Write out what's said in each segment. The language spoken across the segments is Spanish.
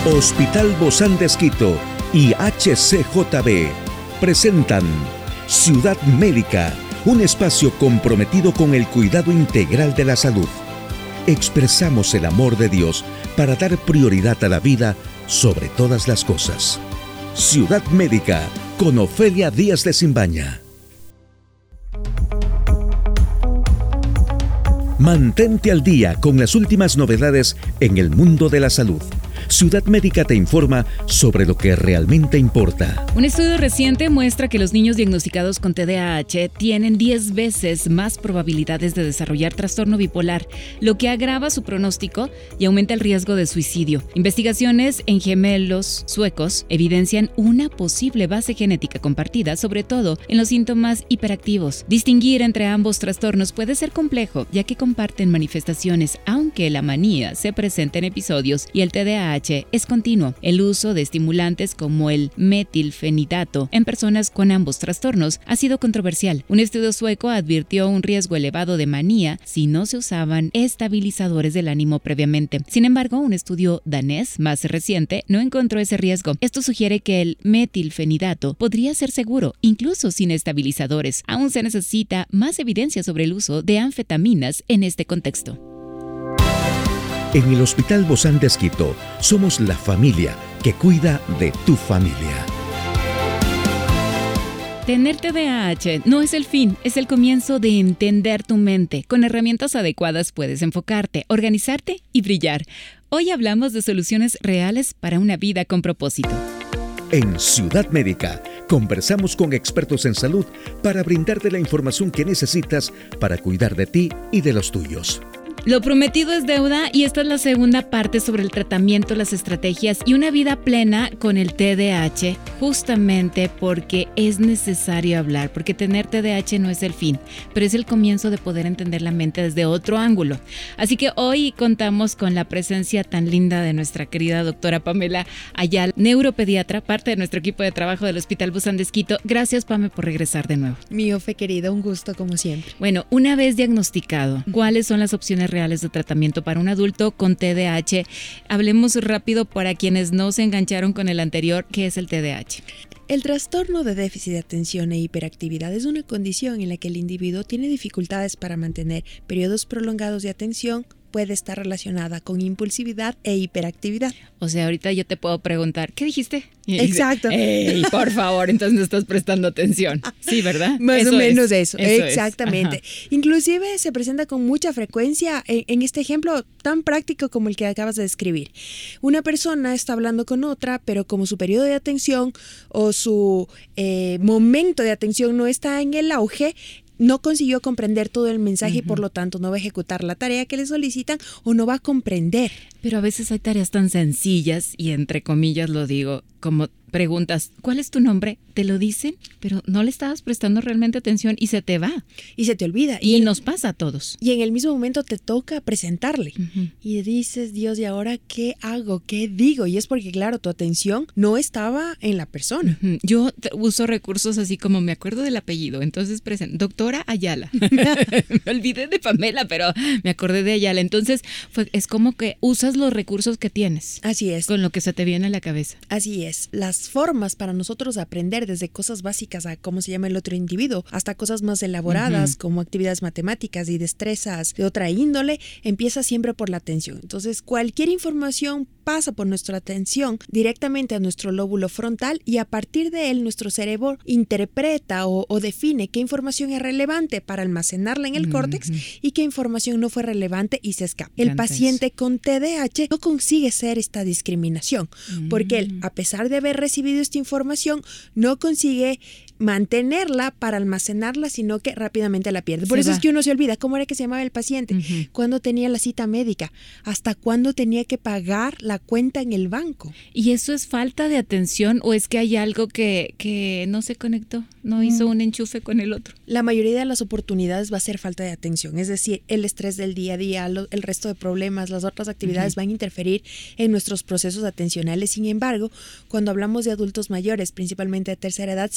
Hospital Bozán de Esquito y HCJB presentan Ciudad Médica, un espacio comprometido con el cuidado integral de la salud. Expresamos el amor de Dios para dar prioridad a la vida sobre todas las cosas. Ciudad Médica con Ofelia Díaz de Simbaña. Mantente al día con las últimas novedades en el mundo de la salud. Ciudad Médica te informa sobre lo que realmente importa. Un estudio reciente muestra que los niños diagnosticados con TDAH tienen 10 veces más probabilidades de desarrollar trastorno bipolar, lo que agrava su pronóstico y aumenta el riesgo de suicidio. Investigaciones en gemelos suecos evidencian una posible base genética compartida, sobre todo en los síntomas hiperactivos. Distinguir entre ambos trastornos puede ser complejo, ya que comparten manifestaciones, aunque la manía se presenta en episodios y el TDAH es continuo. El uso de estimulantes como el metilfenidato en personas con ambos trastornos ha sido controversial. Un estudio sueco advirtió un riesgo elevado de manía si no se usaban estabilizadores del ánimo previamente. Sin embargo, un estudio danés más reciente no encontró ese riesgo. Esto sugiere que el metilfenidato podría ser seguro, incluso sin estabilizadores. Aún se necesita más evidencia sobre el uso de anfetaminas en este contexto. En el Hospital Bozán de Esquito somos la familia que cuida de tu familia. Tener TDAH no es el fin, es el comienzo de entender tu mente. Con herramientas adecuadas puedes enfocarte, organizarte y brillar. Hoy hablamos de soluciones reales para una vida con propósito. En Ciudad Médica conversamos con expertos en salud para brindarte la información que necesitas para cuidar de ti y de los tuyos. Lo prometido es deuda y esta es la segunda parte sobre el tratamiento, las estrategias y una vida plena con el TDAH, justamente porque es necesario hablar, porque tener TDAH no es el fin, pero es el comienzo de poder entender la mente desde otro ángulo. Así que hoy contamos con la presencia tan linda de nuestra querida doctora Pamela Ayala, neuropediatra, parte de nuestro equipo de trabajo del Hospital Bozán de Esquito. Gracias, Pame, por regresar de nuevo. Mi Ofe querida, un gusto como siempre. Bueno, una vez diagnosticado, ¿cuáles son las opciones reales de tratamiento para un adulto con TDAH? Hablemos rápido para quienes no se engancharon con el anterior. ¿Qué es el TDAH? El trastorno de déficit de atención e hiperactividad es una condición en la que el individuo tiene dificultades para mantener periodos prolongados de atención. Puede estar relacionada con impulsividad e hiperactividad. O sea, ahorita yo te puedo preguntar, ¿qué dijiste? Exacto. ¡Ey, por favor! Entonces no estás prestando atención. Sí, ¿verdad? Más o menos eso. Exactamente. Es. Inclusive se presenta con mucha frecuencia en este ejemplo tan práctico como el que acabas de describir. Una persona está hablando con otra, pero como su periodo de atención o su momento de atención no está en el auge, no consiguió comprender todo el mensaje y por lo tanto no va a ejecutar la tarea que le solicitan o no va a comprender. Pero a veces hay tareas tan sencillas y entre comillas lo digo, como preguntas, ¿cuál es tu nombre? Te lo dicen, pero no le estabas prestando realmente atención y se te va. Y se te olvida. Y nos pasa a todos. Y en el mismo momento te toca presentarle. Y dices, Dios, ¿y ahora qué hago? ¿Qué digo? Y es porque, claro, tu atención no estaba en la persona. Yo uso recursos así como me acuerdo del apellido. Entonces doctora Ayala. Me olvidé de Pamela, pero me acordé de Ayala. Entonces es como que usas los recursos que tienes. Así es. Con lo que se te viene a la cabeza. Así es. Las formas para nosotros aprender desde cosas básicas a cómo se llama el otro individuo hasta cosas más elaboradas como actividades matemáticas y destrezas de otra índole, empieza siempre por la atención. Entonces, cualquier información pasa por nuestra atención directamente a nuestro lóbulo frontal y a partir de él nuestro cerebro interpreta o define qué información es relevante para almacenarla en el córtex y qué información no fue relevante y se escapa. El paciente con TDAH no consigue hacer esta discriminación porque él, a pesar de haber recibido esta información, no consigue mantenerla para almacenarla, sino que rápidamente la pierde. Por eso es que uno se olvida cómo era que se llamaba el paciente, cuándo tenía la cita médica, hasta cuándo tenía que pagar la cuenta en el banco. ¿Y eso es falta de atención o es que hay algo que no se conectó, no hizo un enchufe con el otro? La mayoría de las oportunidades va a ser falta de atención, es decir, el estrés del día a día, el resto de problemas, las otras actividades van a interferir en nuestros procesos atencionales. Sin embargo, cuando hablamos de adultos mayores, principalmente de tercera edad, sí debemos tomar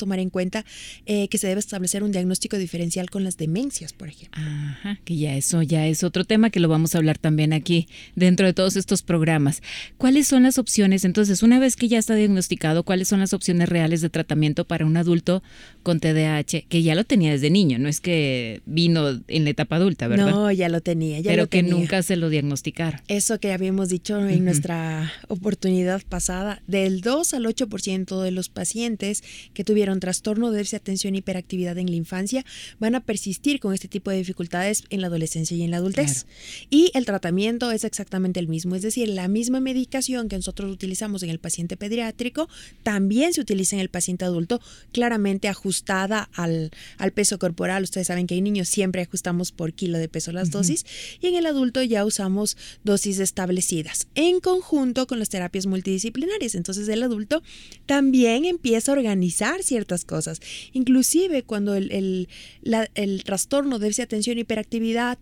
tomar en cuenta que se debe establecer un diagnóstico diferencial con las demencias, por ejemplo. Ajá, que ya es otro tema que lo vamos a hablar también aquí dentro de todos estos programas. ¿Cuáles son las opciones? Entonces, una vez que ya está diagnosticado, ¿cuáles son las opciones reales de tratamiento para un adulto con TDAH? Que ya lo tenía desde niño, no es que vino en la etapa adulta, ¿verdad? No, ya lo tenía. Pero que nunca se lo diagnosticaron. Eso que habíamos dicho en nuestra oportunidad pasada, del 2 al 8% de los pacientes que tuvieron trastorno de déficit de atención y hiperactividad en la infancia van a persistir con este tipo de dificultades en la adolescencia y en la adultez. Claro. Y el tratamiento es exactamente el mismo, es decir, la misma medicación que nosotros utilizamos en el paciente pediátrico también se utiliza en el paciente adulto, claramente ajustada al peso corporal. Ustedes saben que en niños siempre ajustamos por kilo de peso las dosis, y en el adulto ya usamos dosis establecidas en conjunto con las terapias multidisciplinarias. Entonces el adulto también empieza a organizar ciertas cosas, inclusive cuando el trastorno de déficit de atención y hiperactividad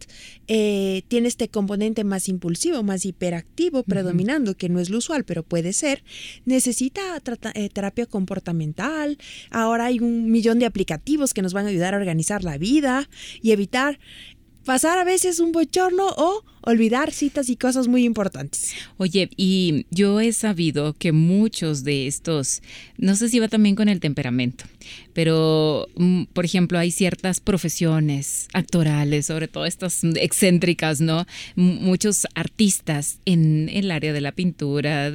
tiene este componente más impulsivo, más hiperactivo predominando, que no es lo usual, pero puede ser, necesita terapia comportamental. Ahora hay 1 millón de aplicativos que nos van a ayudar a organizar la vida y evitar pasar a veces un bochorno o olvidar citas y cosas muy importantes. Oye, y yo he sabido que muchos de estos, no sé si va también con el temperamento, pero por ejemplo hay ciertas profesiones actorales, sobre todo estas excéntricas, ¿no? Muchos artistas en el área de la pintura,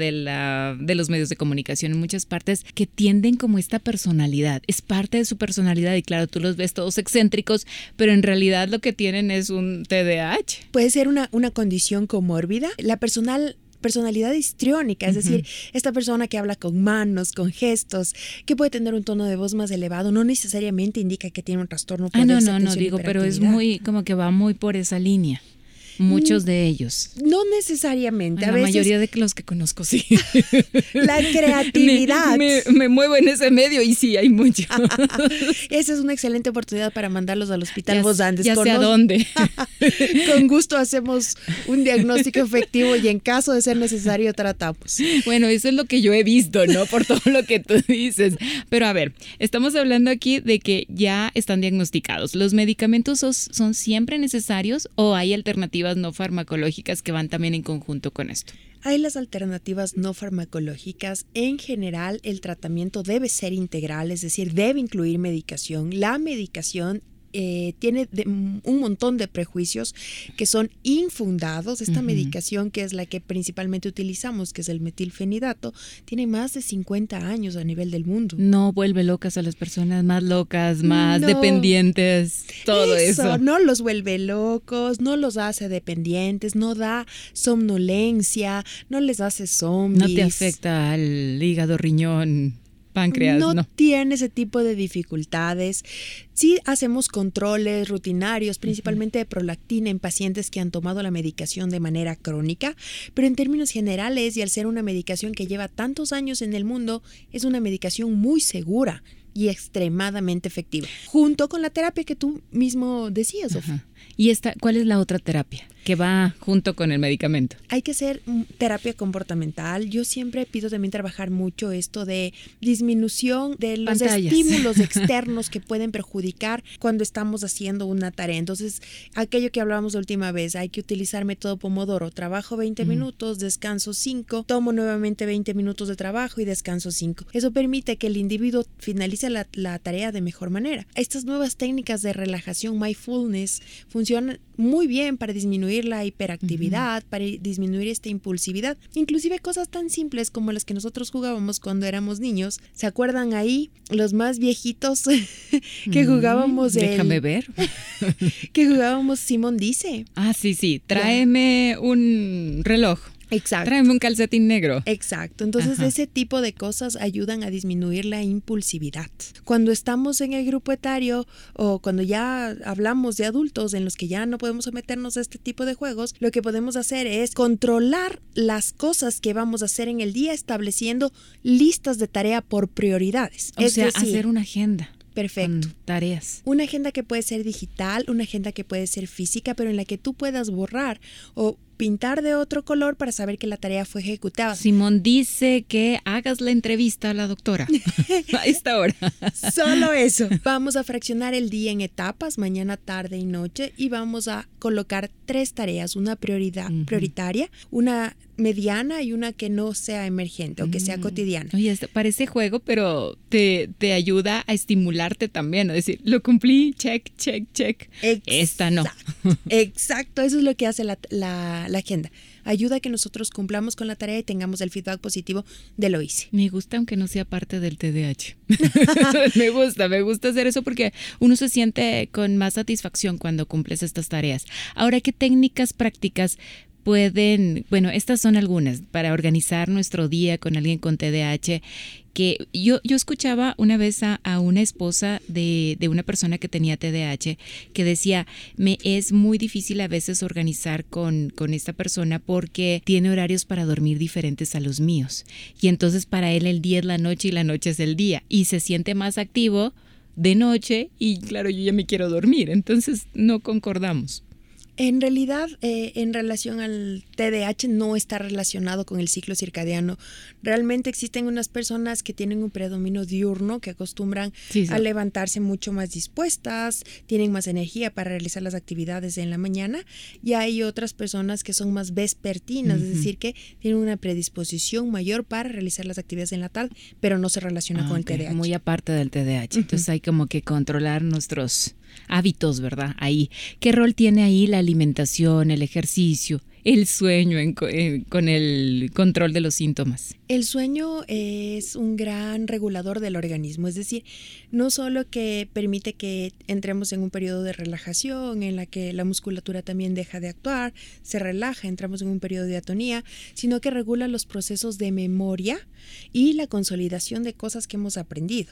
de los medios de comunicación, en muchas partes, que tienden como esta personalidad, es parte de su personalidad, y claro, tú los ves todos excéntricos, pero en realidad lo que tienen es un TDAH. Puede ser una condición comórbida. La personalidad histriónica, es decir, esta persona que habla con manos, con gestos, que puede tener un tono de voz más elevado, no necesariamente indica que tiene un trastorno por déficit de atención y hiperactividad. Pero es muy, como que va muy por esa línea. Muchos de ellos. No necesariamente. La mayoría de los que conozco, sí. La creatividad. Me muevo en ese medio y sí, hay mucho. Esa es una excelente oportunidad para mandarlos al Hospital Vos Andes. Ya sé a dónde. Con gusto hacemos un diagnóstico efectivo y en caso de ser necesario tratamos. Bueno, eso es lo que yo he visto, ¿no? Por todo lo que tú dices. Pero a ver, estamos hablando aquí de que ya están diagnosticados. ¿Los medicamentos son siempre necesarios o hay alternativas no farmacológicas que van también en conjunto con esto? Hay las alternativas no farmacológicas. En general, el tratamiento debe ser integral, es decir, debe incluir medicación. La medicación tiene un montón de prejuicios que son infundados. Esta medicación, que es la que principalmente utilizamos, que es el metilfenidato, tiene más de 50 años a nivel del mundo. No vuelve locas a las personas, más locas, más dependientes, todo eso. No los vuelve locos, no los hace dependientes, no da somnolencia, no les hace zombies. No te afecta al hígado, riñón, páncreas, no tiene ese tipo de dificultades. Sí hacemos controles rutinarios, principalmente de prolactina en pacientes que han tomado la medicación de manera crónica, pero en términos generales, y al ser una medicación que lleva tantos años en el mundo, es una medicación muy segura y extremadamente efectiva, junto con la terapia que tú mismo decías, Sofía. ¿Y cuál es la otra terapia que va junto con el medicamento? Hay que hacer terapia comportamental. Yo siempre pido también trabajar mucho esto de disminución de los estímulos externos que pueden perjudicar cuando estamos haciendo una tarea. Entonces, aquello que hablábamos la última vez, hay que utilizar método Pomodoro. Trabajo 20 minutos, descanso 5, tomo nuevamente 20 minutos de trabajo y descanso 5. Eso permite que el individuo finalice la tarea de mejor manera. Estas nuevas técnicas de relajación, mindfulness, funcionan muy bien para disminuir la hiperactividad, para disminuir esta impulsividad. Inclusive cosas tan simples como las que nosotros jugábamos cuando éramos niños. ¿Se acuerdan ahí los más viejitos que jugábamos? Déjame ver. Que jugábamos Simón Dice. Ah, sí. Tráeme un reloj. Exacto. Tráeme un calcetín negro. Exacto. Entonces, ese tipo de cosas ayudan a disminuir la impulsividad. Cuando estamos en el grupo etario o cuando ya hablamos de adultos en los que ya no podemos someternos a este tipo de juegos, lo que podemos hacer es controlar las cosas que vamos a hacer en el día, estableciendo listas de tarea por prioridades. Es decir, hacer una agenda. Perfecto. Tareas. Una agenda que puede ser digital, una agenda que puede ser física, pero en la que tú puedas borrar o pintar de otro color para saber que la tarea fue ejecutada. Simón dice que hagas la entrevista a la doctora a esta hora. Solo eso. Vamos a fraccionar el día en etapas, mañana, tarde y noche, y vamos a colocar 3 tareas, una prioritaria, una mediana y una que no sea emergente o que sea cotidiana. Oye, parece juego, pero te ayuda a estimularte también, a decir, lo cumplí, check, check, check. Esta no. Exacto, eso es lo que hace la agenda. Ayuda a que nosotros cumplamos con la tarea y tengamos el feedback positivo de lo hice. Me gusta, aunque no sea parte del TDAH. me gusta hacer eso porque uno se siente con más satisfacción cuando cumples estas tareas. Ahora, ¿qué técnicas prácticas pueden, bueno, estas son algunas para organizar nuestro día con alguien con TDAH? Que yo escuchaba una vez a una esposa de una persona que tenía TDAH que decía, me es muy difícil a veces organizar con esta persona porque tiene horarios para dormir diferentes a los míos. Y entonces para él el día es la noche y la noche es el día. Y se siente más activo de noche y claro, yo ya me quiero dormir. Entonces no concordamos. En realidad, en relación al TDAH, no está relacionado con el ciclo circadiano. Realmente existen unas personas que tienen un predominio diurno, que acostumbran a levantarse mucho más dispuestas, tienen más energía para realizar las actividades en la mañana, y hay otras personas que son más vespertinas, es decir, que tienen una predisposición mayor para realizar las actividades en la tarde, pero no se relaciona con el TDAH. Muy aparte del TDAH. Entonces hay como que controlar nuestros hábitos, ¿verdad? Ahí. ¿Qué rol tiene ahí la alimentación, el ejercicio, el sueño con el control de los síntomas? El sueño es un gran regulador del organismo, es decir, no solo que permite que entremos en un periodo de relajación en la que la musculatura también deja de actuar, se relaja, entramos en un periodo de atonía, sino que regula los procesos de memoria y la consolidación de cosas que hemos aprendido.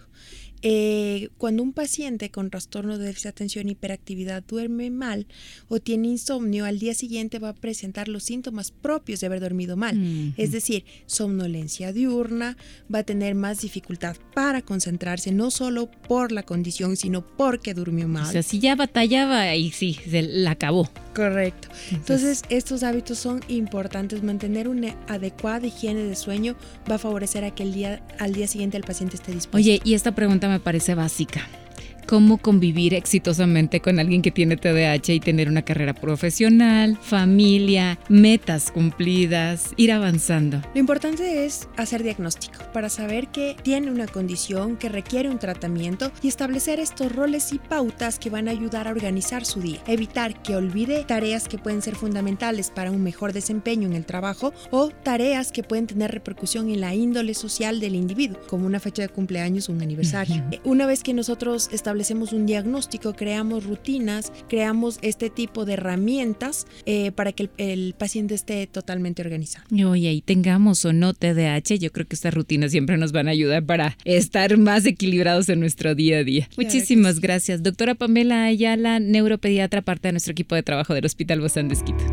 Cuando un paciente con trastorno de déficit de atención y hiperactividad duerme mal o tiene insomnio, al día siguiente va a presentar los síntomas propios de haber dormido mal. Es decir, somnolencia diurna, va a tener más dificultad para concentrarse, no solo por la condición, sino porque durmió mal. O sea, si ya batallaba, y sí, se la acabó. Correcto. Entonces, estos hábitos son importantes. Mantener una adecuada higiene de sueño va a favorecer a que al día siguiente el paciente esté dispuesto. Oye, y esta pregunta me parece básica. ¿Cómo convivir exitosamente con alguien que tiene TDAH y tener una carrera profesional, familia, metas cumplidas, ir avanzando? Lo importante es hacer diagnóstico para saber que tiene una condición que requiere un tratamiento y establecer estos roles y pautas que van a ayudar a organizar su día. Evitar que olvide tareas que pueden ser fundamentales para un mejor desempeño en el trabajo o tareas que pueden tener repercusión en la índole social del individuo, como una fecha de cumpleaños o un aniversario. Una vez que nosotros establecemos un diagnóstico, creamos rutinas, creamos este tipo de herramientas para que el paciente esté totalmente organizado. Oye, y tengamos o no TDAH, yo creo que estas rutinas siempre nos van a ayudar para estar más equilibrados en nuestro día a día. Claro. Muchísimas gracias. Doctora Pamela Ayala, neuropediatra, parte de nuestro equipo de trabajo del Hospital Bozán de Esquito.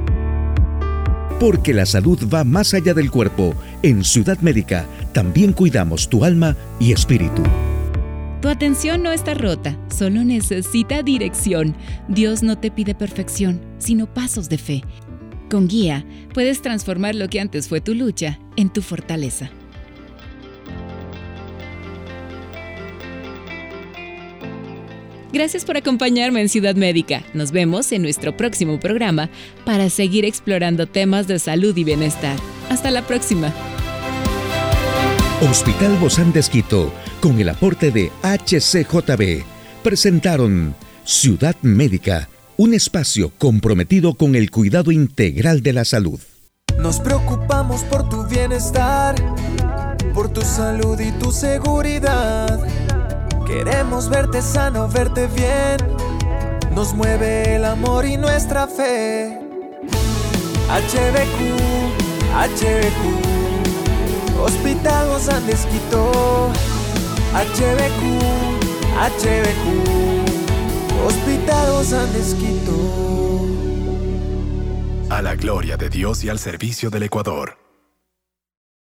Porque la salud va más allá del cuerpo. En Ciudad Médica también cuidamos tu alma y espíritu. Tu atención no está rota, solo necesita dirección. Dios no te pide perfección, sino pasos de fe. Con guía, puedes transformar lo que antes fue tu lucha en tu fortaleza. Gracias por acompañarme en Ciudad Médica. Nos vemos en nuestro próximo programa para seguir explorando temas de salud y bienestar. Hasta la próxima. Hospital Bozán de Esquito, con el aporte de HCJB, presentaron Ciudad Médica, un espacio comprometido con el cuidado integral de la salud. Nos preocupamos por tu bienestar, por tu salud y tu seguridad. Queremos verte sano, verte bien. Nos mueve el amor y nuestra fe. HBQ, Hospital Bozán de Esquito. HBQ, Hospital Bozán de Esquito. A la gloria de Dios y al servicio del Ecuador.